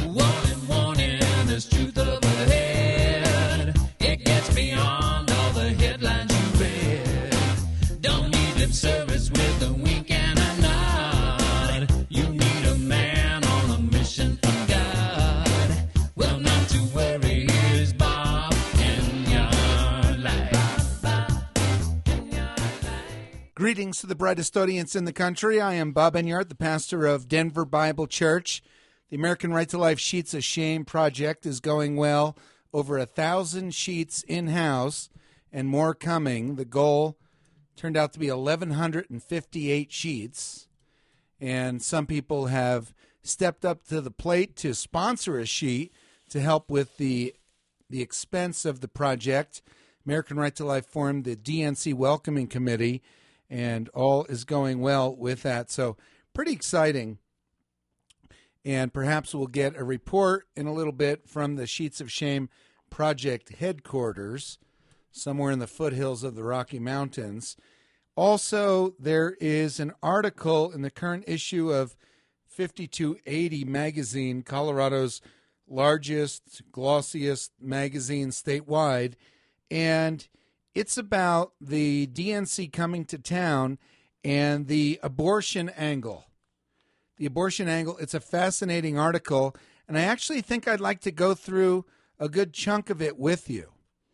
Warning, warning, there's truth up ahead. It gets beyond all the headlines you read. Don't need lip service with a wink and a nod. You need a man on a mission from God. Well, not to worry, here's Bob in your life. Greetings to the brightest audience in the country. I am Bob Enyart, the pastor of Denver Bible Church. The American Right to Life Sheets of Shame project is going well. Over 1,000 sheets in-house and more coming. The goal turned out to be 1,158 sheets. And some people have stepped up to the plate to sponsor a sheet to help with the expense of the project. American Right to Life formed the DNC Welcoming Committee, and all is going well with that. So pretty exciting. And perhaps we'll get a report in a little bit from the Sheets of Shame project headquarters, somewhere in the foothills of the Rocky Mountains. Also, there is an article in the current issue of 5280 magazine, Colorado's largest, glossiest magazine statewide, and it's about the DNC coming to town and the abortion angle. The abortion angle, it's a fascinating article, and I actually think I'd like to go through a good chunk of it with you.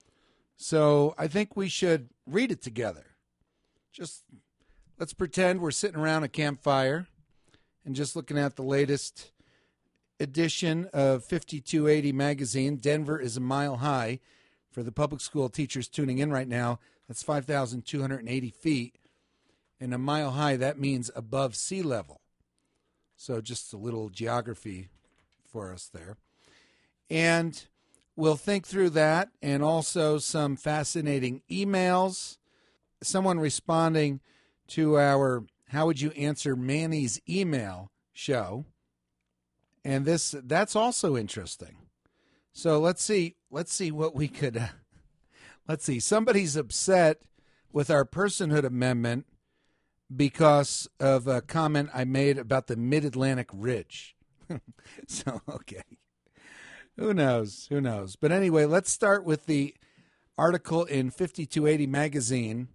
So I think we should read it together. Just let's pretend we're sitting around a campfire and just looking at the latest edition of 5280 magazine. Denver is a mile high. For the public school teachers tuning in right now, that's 5,280 feet. And a mile high, that means above sea level. So just a little geography for us there. And we'll think through that, and also some fascinating emails. Someone responding to our How Would You Answer Manny's Email show. And that's also interesting. So let's see what we could, let's see. Somebody's upset with our personhood amendment because of a comment I made about the Mid-Atlantic Ridge. So, okay. Who knows? But anyway, let's start with the article in 5280 magazine,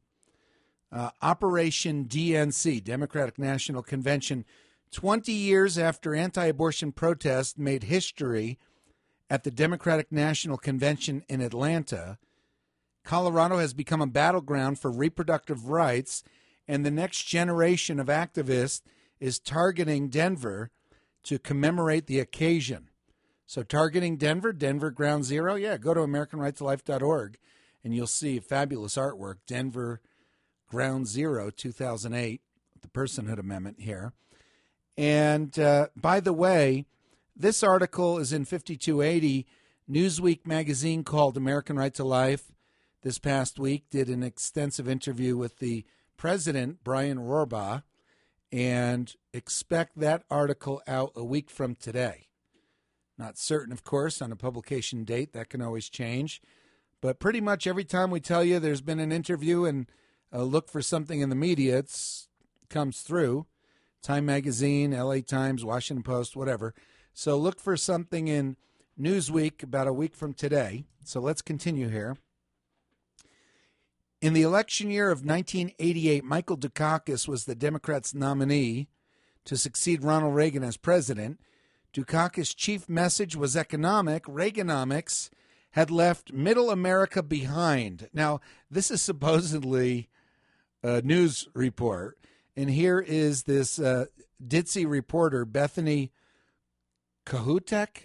Operation DNC, Democratic National Convention. 20 years after anti-abortion protests made history at the Democratic National Convention in Atlanta, Colorado has become a battleground for reproductive rights, and the next generation of activists is targeting Denver to commemorate the occasion. So targeting Denver Ground Zero, yeah, go to AmericanRightToLife.org, and you'll see fabulous artwork, Denver Ground Zero 2008, the Personhood Amendment here. And by the way, this article is in 5280. Newsweek magazine called American Right to Life this past week did an extensive interview with the president, Brian Rohrbaugh, and expect that article out a week from today. Not certain, of course, on a publication date. That can always change. But pretty much every time we tell you there's been an interview and look for something in the media, it comes through. Time Magazine, LA Times, Washington Post, whatever. So look for something in Newsweek about a week from today. So let's continue here. In the election year of 1988, Michael Dukakis was the Democrats' nominee to succeed Ronald Reagan as president. Dukakis' chief message was economic. Reaganomics had left middle America behind. Now, this is supposedly a news report. And here is this ditzy reporter, Bethany Kahutek,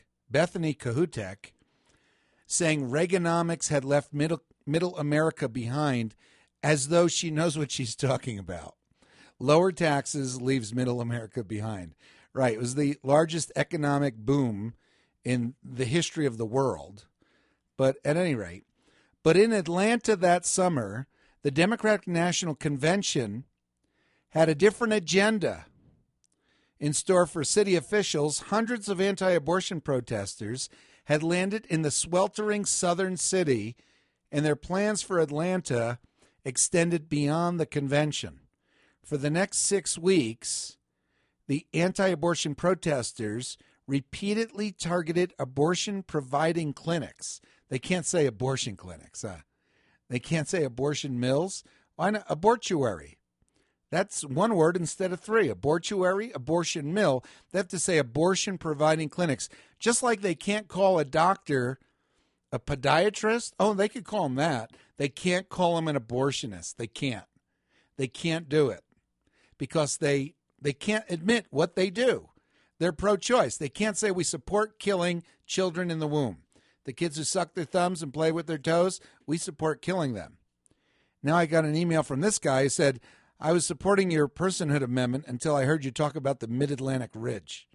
saying Reaganomics had left middle America behind, as though she knows what she's talking about. Lower taxes leaves middle America behind. Right. It was the largest economic boom in the history of the world. But at any rate, but in Atlanta that summer, the Democratic National Convention had a different agenda in store for city officials. Hundreds of anti-abortion protesters had landed in the sweltering southern city, and their plans for Atlanta extended beyond the convention. For the next 6 weeks, the anti-abortion protesters repeatedly targeted abortion-providing clinics. They can't say abortion clinics. They can't say abortion mills. Why not? Abortuary. That's one word instead of three. Abortuary, abortion mill. They have to say abortion-providing clinics. Just like they can't call a doctor a podiatrist. Oh, they could call him that. They can't call him an abortionist. They can't. They can't do it because they can't admit what they do. They're pro-choice. They can't say we support killing children in the womb. The kids who suck their thumbs and play with their toes, we support killing them. Now I got an email from this guy who said, I was supporting your personhood amendment until I heard you talk about the Mid-Atlantic Ridge.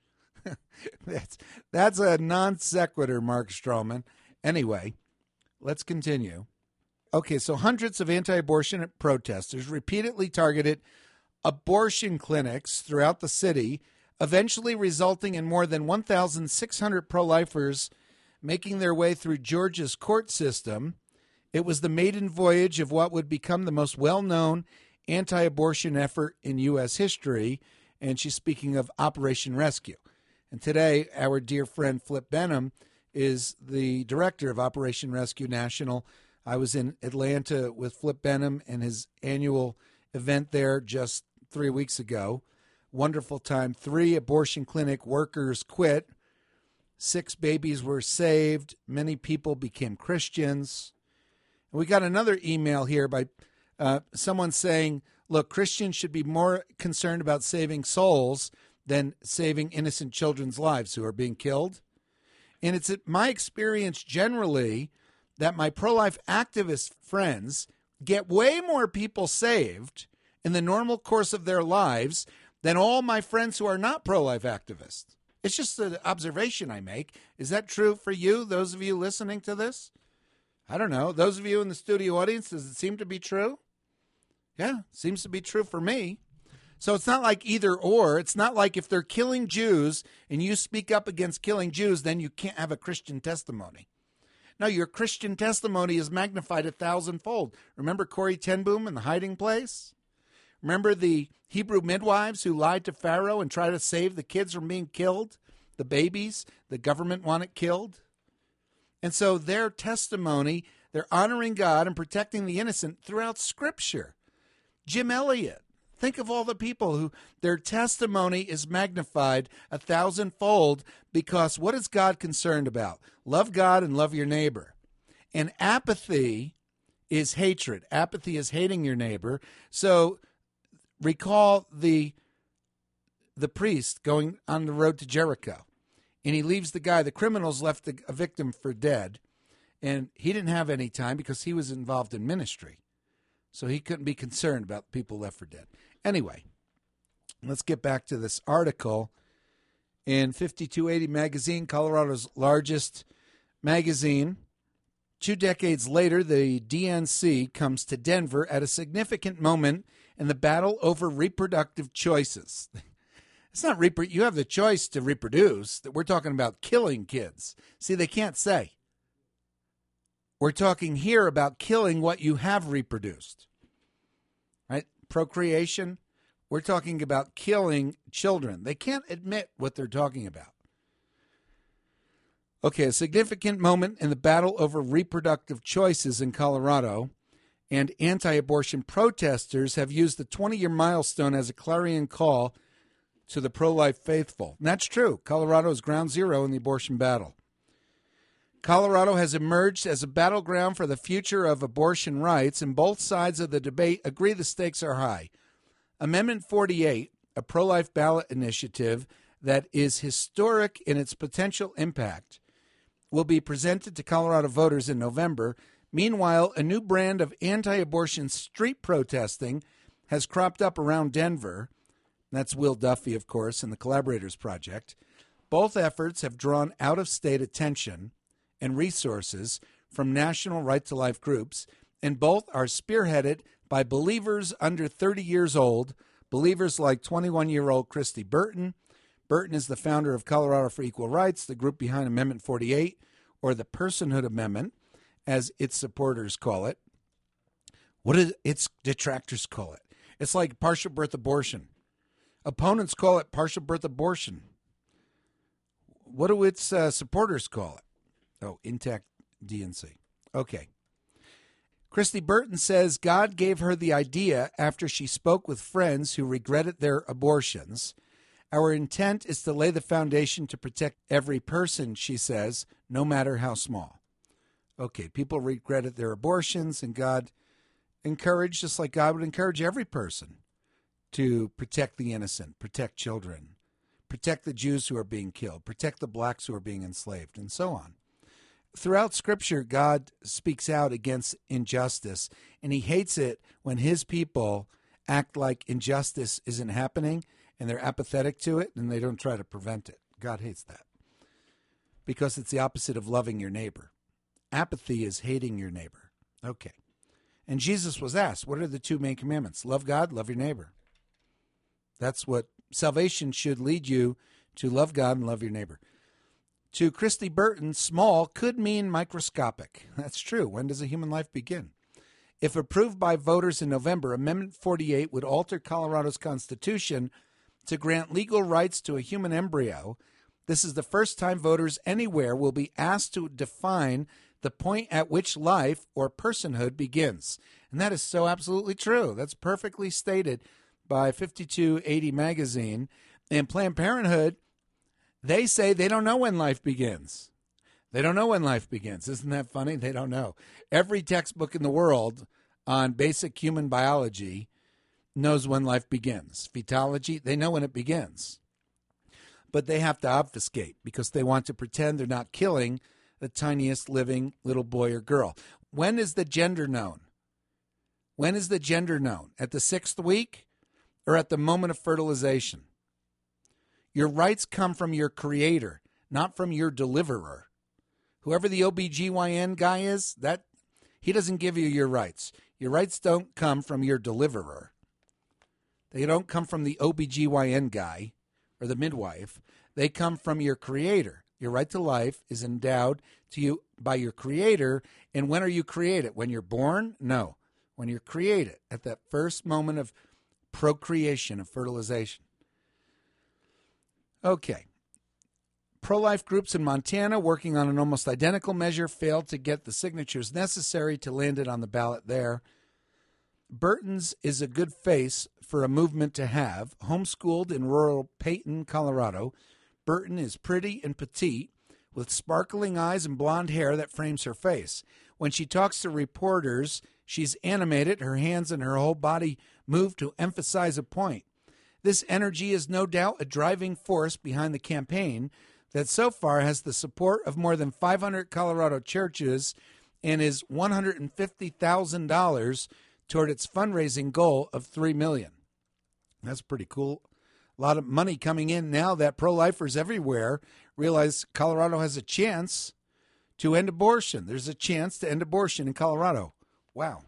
That's a non sequitur, Mark Stroman. Anyway, let's continue. Okay, so hundreds of anti-abortion protesters repeatedly targeted abortion clinics throughout the city, eventually resulting in more than 1,600 pro-lifers making their way through Georgia's court system. It was the maiden voyage of what would become the most well-known anti-abortion effort in U.S. history, and she's speaking of Operation Rescue. And today, our dear friend Flip Benham is the director of Operation Rescue National. I was in Atlanta with Flip Benham and his annual event there just 3 weeks ago. Wonderful time. 3 abortion clinic workers quit. 6 babies were saved. Many people became Christians. And we got another email here by someone saying, look, Christians should be more concerned about saving souls than saving innocent children's lives who are being killed. And it's my experience generally that my pro-life activist friends get way more people saved in the normal course of their lives than all my friends who are not pro-life activists. It's just an observation I make. Is that true for you, those of you listening to this? I don't know. Those of you in the studio audience, does it seem to be true? Yeah, seems to be true for me. So it's not like either or. It's not like if they're killing Jews and you speak up against killing Jews, then you can't have a Christian testimony. No, your Christian testimony is magnified 1,000-fold. Remember Corrie ten Boom in The Hiding Place? Remember the Hebrew midwives who lied to Pharaoh and tried to save the kids from being killed? The babies the government wanted killed? And so their testimony, they're honoring God and protecting the innocent throughout Scripture. Jim Elliot. Think of all the people who their testimony is magnified 1,000-fold because what is God concerned about? Love God and love your neighbor. And apathy is hatred. Apathy is hating your neighbor. So recall the priest going on the road to Jericho. And he leaves the guy, the criminals left a victim for dead. And he didn't have any time because he was involved in ministry. So he couldn't be concerned about people left for dead. Anyway, let's get back to this article. In 5280 magazine, Colorado's largest magazine, 2 decades later, the DNC comes to Denver at a significant moment in the battle over reproductive choices. It's not you have the choice to reproduce. We're talking about killing kids. See, they can't say. We're talking here about killing what you have reproduced. Right? Procreation. We're talking about killing children. They can't admit what they're talking about. Okay, a significant moment in the battle over reproductive choices in Colorado, and anti-abortion protesters have used the 20-year milestone as a clarion call to the pro-life faithful. And that's true. Colorado is ground zero in the abortion battle. Colorado has emerged as a battleground for the future of abortion rights, and both sides of the debate agree the stakes are high. Amendment 48, a pro-life ballot initiative that is historic in its potential impact, will be presented to Colorado voters in November. Meanwhile, a new brand of anti-abortion street protesting has cropped up around Denver. That's Will Duffy, of course, and the Collaborators Project. Both efforts have drawn out-of-state attention and resources from national right-to-life groups, and both are spearheaded by believers under 30 years old, believers like 21-year-old Christy Burton. Burton is the founder of Colorado for Equal Rights, the group behind Amendment 48, or the Personhood Amendment, as its supporters call it. What do its detractors call it? It's like partial birth abortion. Opponents call it partial birth abortion. What do its supporters call it? Oh, Intact DNC. Okay. Christy Burton says God gave her the idea after she spoke with friends who regretted their abortions. Our intent is to lay the foundation to protect every person, she says, no matter how small. Okay, people regretted their abortions, and God encouraged, just like God would encourage every person, to protect the innocent, protect children, protect the Jews who are being killed, protect the blacks who are being enslaved, and so on. Throughout Scripture, God speaks out against injustice, and he hates it when his people act like injustice isn't happening, and they're apathetic to it, and they don't try to prevent it. God hates that because it's the opposite of loving your neighbor. Apathy is hating your neighbor. Okay. And Jesus was asked, what are the two main commandments? Love God, love your neighbor. That's what salvation should lead you to, love God and love your neighbor. To Christy Burton, small could mean microscopic. That's true. When does a human life begin? If approved by voters in November, Amendment 48 would alter Colorado's Constitution to grant legal rights to a human embryo. This is the first time voters anywhere will be asked to define the point at which life or personhood begins. And that is so absolutely true. That's perfectly stated by 5280 magazine. And Planned Parenthood, they say they don't know when life begins. They don't know when life begins. Isn't that funny? They don't know. Every textbook in the world on basic human biology knows when life begins. Fetology, they know when it begins. But they have to obfuscate because they want to pretend they're not killing the tiniest living little boy or girl. When is the gender known? When is the gender known? At the 6th week or at the moment of fertilization? Your rights come from your creator, not from your deliverer. Whoever the OBGYN guy is, that he doesn't give you your rights. Your rights don't come from your deliverer. They don't come from the OBGYN guy or the midwife. They come from your creator. Your right to life is endowed to you by your creator. And when are you created? When you're born? No. When you're created, at that first moment of procreation, of fertilization. Okay. Pro-life groups in Montana working on an almost identical measure failed to get the signatures necessary to land it on the ballot there. Burton's is a good face for a movement to have. Homeschooled in rural Peyton, Colorado, Burton is pretty and petite with sparkling eyes and blonde hair that frames her face. When she talks to reporters, she's animated. Her hands and her whole body move to emphasize a point. This energy is no doubt a driving force behind the campaign that so far has the support of more than 500 Colorado churches and is $150,000 toward its fundraising goal of $3 million. That's pretty cool. A lot of money coming in now that pro-lifers everywhere realize Colorado has a chance to end abortion. There's a chance to end abortion in Colorado. Wow.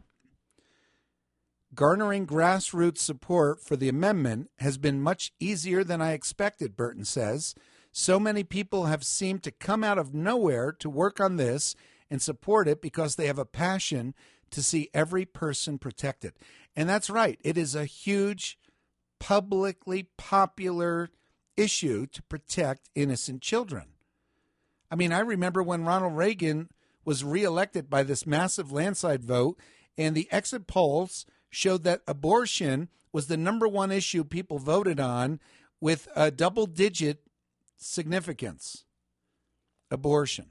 Garnering grassroots support for the amendment has been much easier than I expected, Burton says. So many people have seemed to come out of nowhere to work on this and support it because they have a passion to see every person protected. And that's right. It is a huge, publicly popular issue to protect innocent children. I mean, I remember when Ronald Reagan was reelected by this massive landslide vote, and the exit polls showed that abortion was the number one issue people voted on with a double-digit significance. Abortion.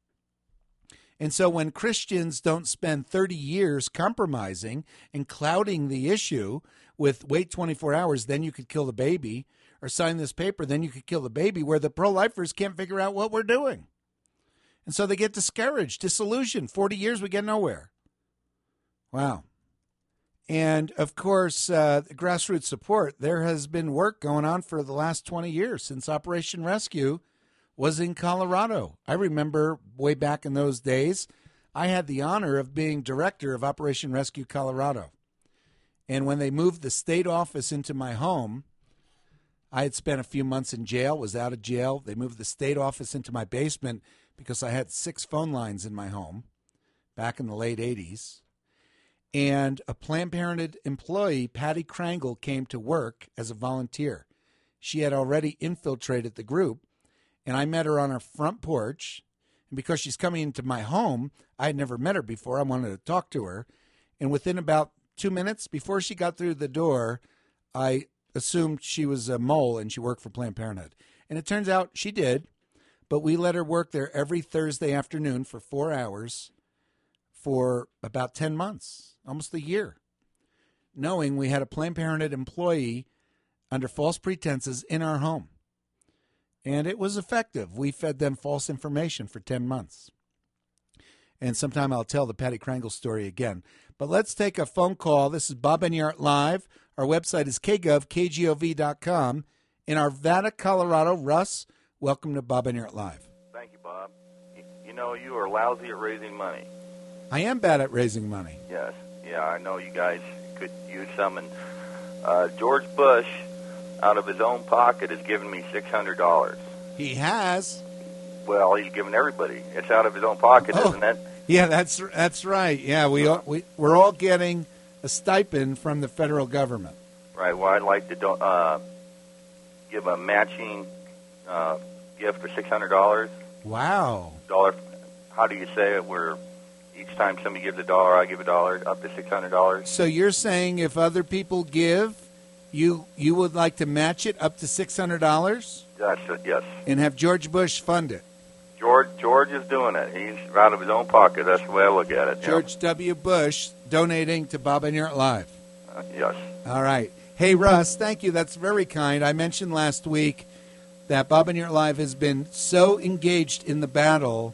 And so when Christians don't spend 30 years compromising and clouding the issue with wait 24 hours, then you could kill the baby, or sign this paper, then you could kill the baby, where the pro-lifers can't figure out what we're doing. And so they get discouraged, disillusioned. 40 years, we get nowhere. Wow. And, of course, the grassroots support, there has been work going on for the last 20 years since Operation Rescue was in Colorado. I remember way back in those days, I had the honor of being director of Operation Rescue Colorado. And when they moved the state office into my home, I had spent a few months in jail, was out of jail. They moved the state office into my basement because I had 6 phone lines in my home back in the late 80s. And a Planned Parenthood employee, Patty Krangle, came to work as a volunteer. She had already infiltrated the group, and I met her on her front porch. And because she's coming into my home, I had never met her before. I wanted to talk to her. And within about 2 minutes, before she got through the door, I assumed she was a mole and she worked for Planned Parenthood. And it turns out she did, but we let her work there every Thursday afternoon for 4 hours for about 10 months, almost a year, knowing we had a Planned Parenthood employee under false pretenses in our home. And it was effective. We fed them false information for 10 months. And sometime I'll tell the Patty Krangle story again. But let's take a phone call. This is Bob Enyart Live. Our website is kgov.com. In Arvada, Colorado, Russ, welcome to Bob Enyart Live. Thank you, Bob. You know, you are lousy at raising money. I am bad at raising money. Yes. Yeah, I know you guys could use some. And George Bush, out of his own pocket, has given me $600. He has. Well, he's given everybody. It's out of his own pocket, isn't it? Yeah, that's right. Yeah, we're all getting a stipend from the federal government. Right. Well, I'd like to give a matching gift for $600. Wow. How do you say it? Where each time somebody gives $1, I give $1, up to $600. So you're saying if other people give, you would like to match it up to $600? Yes. And have George Bush fund it? George is doing it. He's out of his own pocket. That's the way I look at it. George W. Bush donating to Bob Enyart Live. Yes. All right. Hey, Russ, thank you. That's very kind. I mentioned last week that Bob Enyart Live has been so engaged in the battle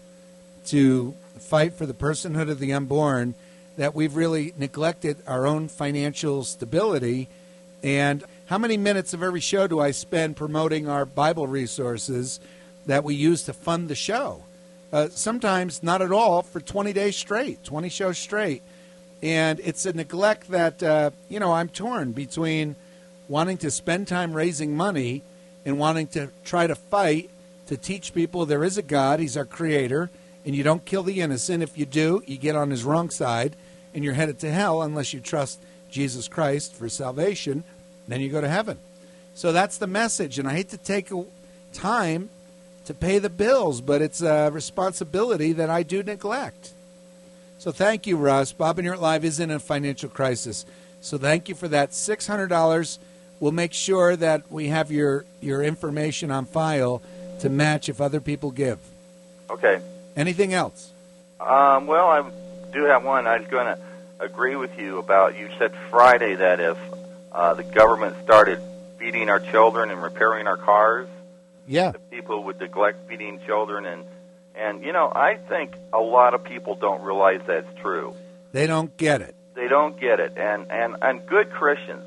to fight for the personhood of the unborn that we've really neglected our own financial stability. And how many minutes of every show do I spend promoting our Bible resources that we use to fund the show? Sometimes not at all for 20 days straight, 20 shows straight. And it's a neglect that, I'm torn between wanting to spend time raising money and wanting to try to fight to teach people there is a God, he's our creator, and you don't kill the innocent. If you do, you get on his wrong side, and you're headed to hell unless you trust Jesus Christ for salvation. Then you go to heaven. So that's the message, and I hate to take time to pay the bills, but it's a responsibility that I do neglect. So thank you, Russ. Bob Enyart Live is in a financial crisis. So thank you for that. $600. We'll make sure that we have your information on file to match if other people give. Okay. Anything else? Well, I do have one. I was going to agree with you about, you said Friday that if the government started feeding our children and repairing our cars, yeah, that people would neglect feeding children. And I think a lot of people don't realize that's true. They don't get it. They don't get it. And good Christians,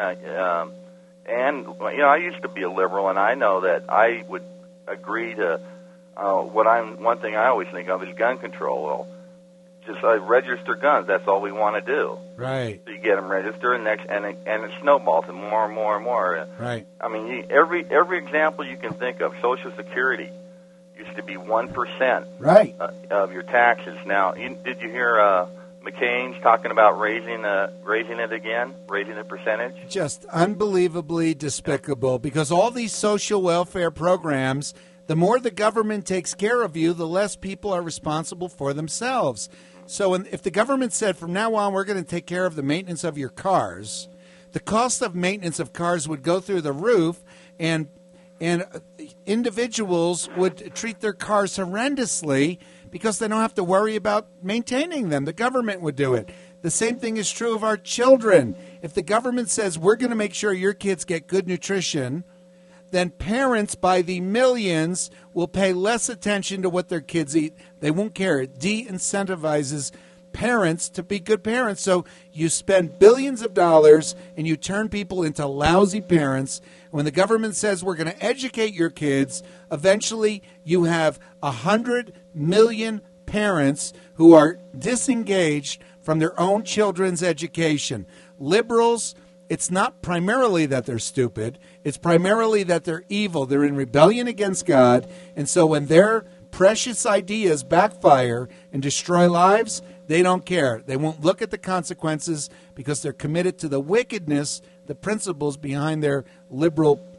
I used to be a liberal, and I know that I would agree to one thing I always think of is gun control. Well, just register guns. That's all we want to do. Right. So you get them registered, and it snowballs, and more and more and more. Right. I mean, every example you can think of, Social Security used to be 1% right. Of your taxes. Now, did you hear McCain's talking about raising it again, raising the percentage? Just unbelievably despicable, because all these social welfare programs, the more the government takes care of you, the less people are responsible for themselves. So if the government said, from now on, we're going to take care of the maintenance of your cars, the cost of maintenance of cars would go through the roof, and individuals would treat their cars horrendously because they don't have to worry about maintaining them. The government would do it. The same thing is true of our children. If the government says, we're going to make sure your kids get good nutrition, then parents by the millions will pay less attention to what their kids eat. They won't care. It de-incentivizes parents to be good parents. So you spend billions of dollars and you turn people into lousy parents. When the government says we're going to educate your kids, eventually you have 100 million parents who are disengaged from their own children's education. Liberals, it's not primarily that they're stupid. It's primarily that they're evil. They're in rebellion against God. And so when their precious ideas backfire and destroy lives, they don't care. They won't look at the consequences because they're committed to the wickedness, the principles behind their liberal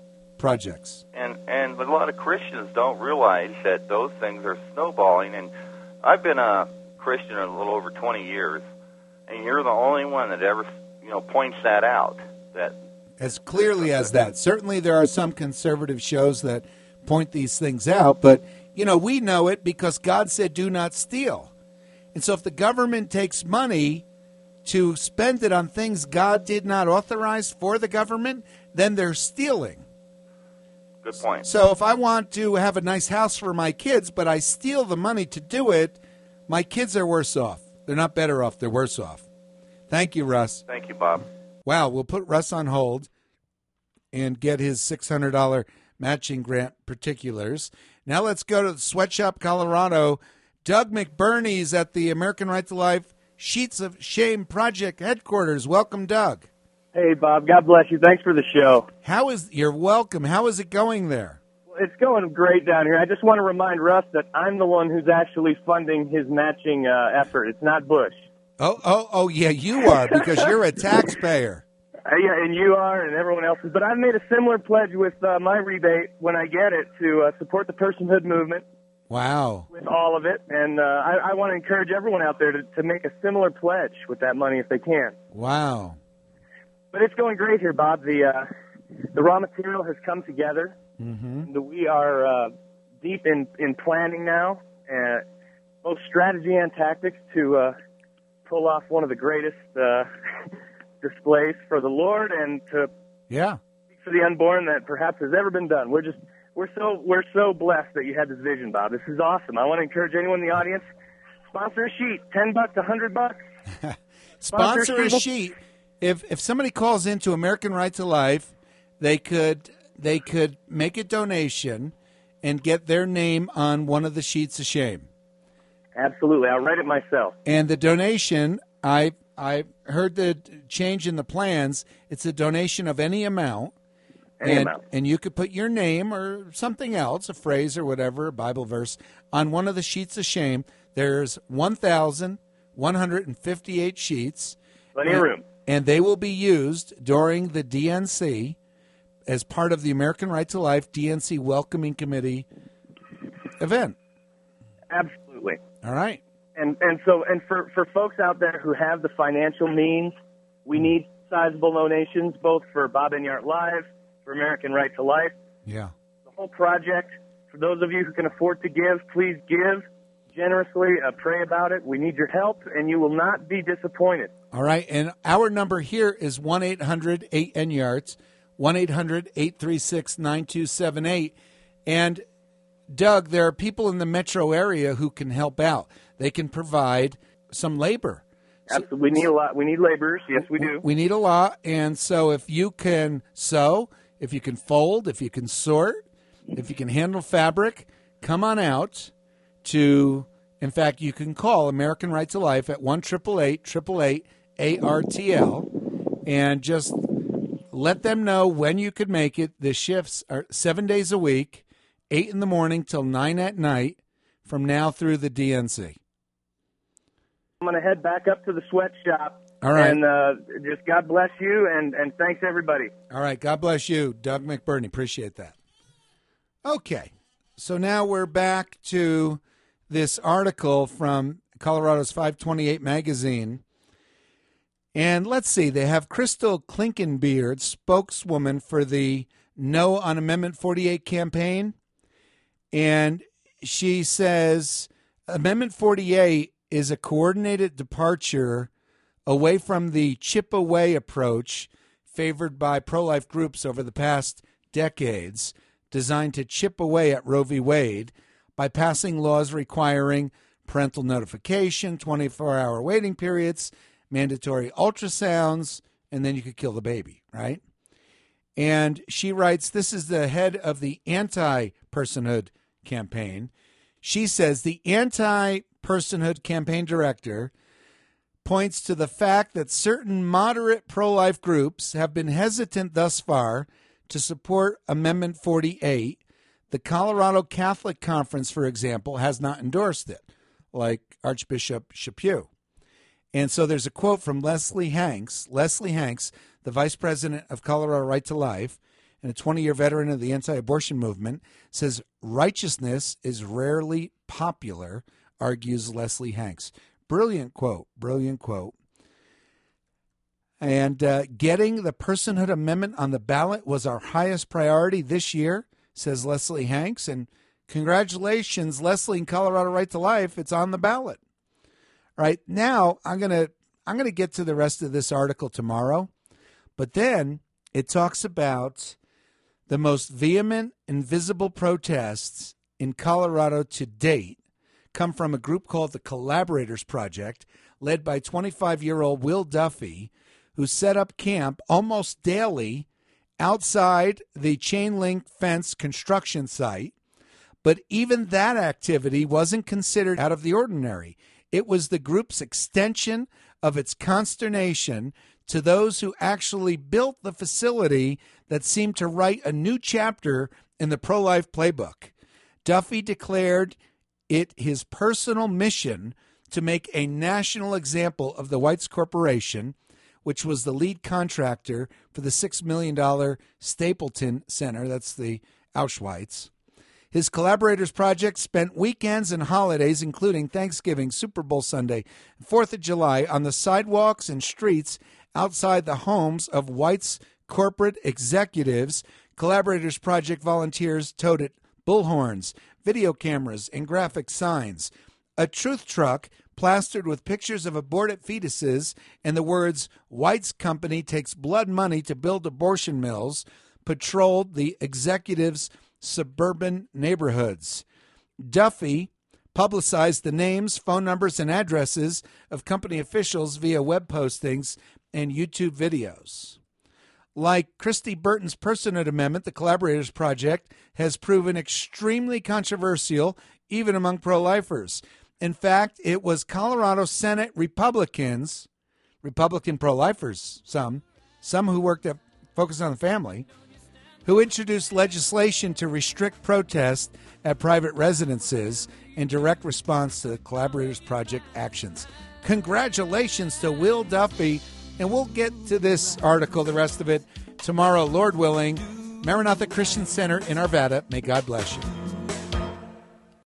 projects. And a lot of Christians don't realize that those things are snowballing. And I've been a Christian a little over 20 years, and you're the only one that ever, points that out. That as clearly as that. Certainly there are some conservative shows that point these things out, but, we know it because God said do not steal. And so if the government takes money to spend it on things God did not authorize for the government, then they're stealing. Good point. So if I want to have a nice house for my kids, but I steal the money to do it, my kids are worse off. They're not better off. They're worse off. Thank you, Russ. Thank you, Bob. Wow, we'll put Russ on hold and get his $600 matching grant particulars. Now let's go to Sweatshop, Colorado. Doug McBurney's at the American Right to Life Sheets of Shame Project headquarters. Welcome, Doug. Hey, Bob. God bless you. Thanks for the show. You're welcome. How is it going there? It's going great down here. I just want to remind Russ that I'm the one who's actually funding his matching effort. It's not Bush. Oh, yeah, you are, because you're a taxpayer. Yeah, and you are, and everyone else is. But I've made a similar pledge with my rebate when I get it to support the personhood movement. Wow. With all of it. And I want to encourage everyone out there to make a similar pledge with that money if they can. Wow. But it's going great here, Bob. The raw material has come together. Mm-hmm. We are deep in planning now, both strategy and tactics to pull off one of the greatest displays for the Lord and to speak for the unborn that perhaps has ever been done. We're so blessed that you had this vision, Bob. This is awesome. I want to encourage anyone in the audience, sponsor a sheet, $10, $100. Sponsor a sheet. If somebody calls into American Right to Life, they could make a donation and get their name on one of the sheets of shame. Absolutely. I'll write it myself. And the donation, I heard the change in the plans. It's a donation of any amount. And you could put your name or something else, a phrase or whatever, a Bible verse, on one of the sheets of shame. There's 1,158 sheets. Plenty of room. And they will be used during the DNC as part of the American Right to Life DNC Welcoming Committee event. Absolutely. All right. And for folks out there who have the financial means, we need sizable donations, both for Bob Enyart Live, for American Right to Life. Yeah. The whole project. For those of you who can afford to give, please give generously. Pray about it. We need your help, and you will not be disappointed. All right. And our number here is 1-800-8-ENYARDS, 1-800-836-9278. And, Doug, there are people in the metro area who can help out. They can provide some labor. Absolutely. We need a lot. We need laborers. Yes, we do. We need a lot. And so if you can sew, if you can fold, if you can sort, if you can handle fabric, come on out to, in fact, you can call American Right to Life at 1-888-888-ARTL and just let them know when you could make it. The shifts are 7 days a week, 8 in the morning till 9 at night from now through the DNC. I'm going to head back up to the sweatshop. All right. And just God bless you, and thanks, everybody. All right. God bless you, Doug McBurney. Appreciate that. Okay. So now we're back to this article from Colorado's 528 magazine. And let's see. They have Crystal Klinkenbeard, spokeswoman for the No on Amendment 48 campaign. And she says Amendment 48 is a coordinated departure away from the chip away approach favored by pro-life groups over the past decades, designed to chip away at Roe v. Wade by passing laws requiring parental notification, 24-hour waiting periods, mandatory ultrasounds, and then you could kill the baby, right? And she writes, this is the head of the anti-personhood campaign. She says the anti-personhood campaign director points to the fact that certain moderate pro-life groups have been hesitant thus far to support Amendment 48. The Colorado Catholic Conference, for example, has not endorsed it, like Archbishop Chaput. And so there's a quote from Leslie Hanks, the vice president of Colorado Right to Life, and a 20-year veteran of the anti-abortion movement, says righteousness is rarely popular, argues Leslie Hanks. Brilliant quote, brilliant quote. And getting the personhood amendment on the ballot was our highest priority this year, says Leslie Hanks. And congratulations, Leslie, in Colorado Right to Life. It's on the ballot. All right, now I'm gonna get to the rest of this article tomorrow, but then it talks about the most vehement and visible protests in Colorado to date come from a group called the Collaborators Project, led by 25-year-old Will Duffy, who set up camp almost daily outside the chain link fence construction site. But even that activity wasn't considered out of the ordinary. It was the group's extension of its consternation to those who actually built the facility that seemed to write a new chapter in the pro-life playbook. Duffy declared it his personal mission to make a national example of the Weitz Corporation, which was the lead contractor for the $6 million Stapleton Center, that's the Auschwitz. His Collaborators Project spent weekends and holidays, including Thanksgiving, Super Bowl Sunday, and 4th of July, on the sidewalks and streets outside the homes of Weitz corporate executives. Collaborators Project volunteers toted bullhorns, video cameras, and graphic signs. A truth truck plastered with pictures of aborted fetuses and the words, "Weitz Company takes blood money to build abortion mills," patrolled the executives' suburban neighborhoods. Duffy publicized the names, phone numbers, and addresses of company officials via web postings and YouTube videos. Like Christy Burton's Personhood Amendment, the Collaborators Project has proven extremely controversial even among pro-lifers. In fact, it was Colorado Senate Republican pro-lifers, some who worked at Focus on the Family, who introduced legislation to restrict protests at private residences in direct response to the Collaborators Project actions. Congratulations to Will Duffy, and we'll get to this article, the rest of it, tomorrow, Lord willing. Maranatha Christian Center in Arvada. May God bless you.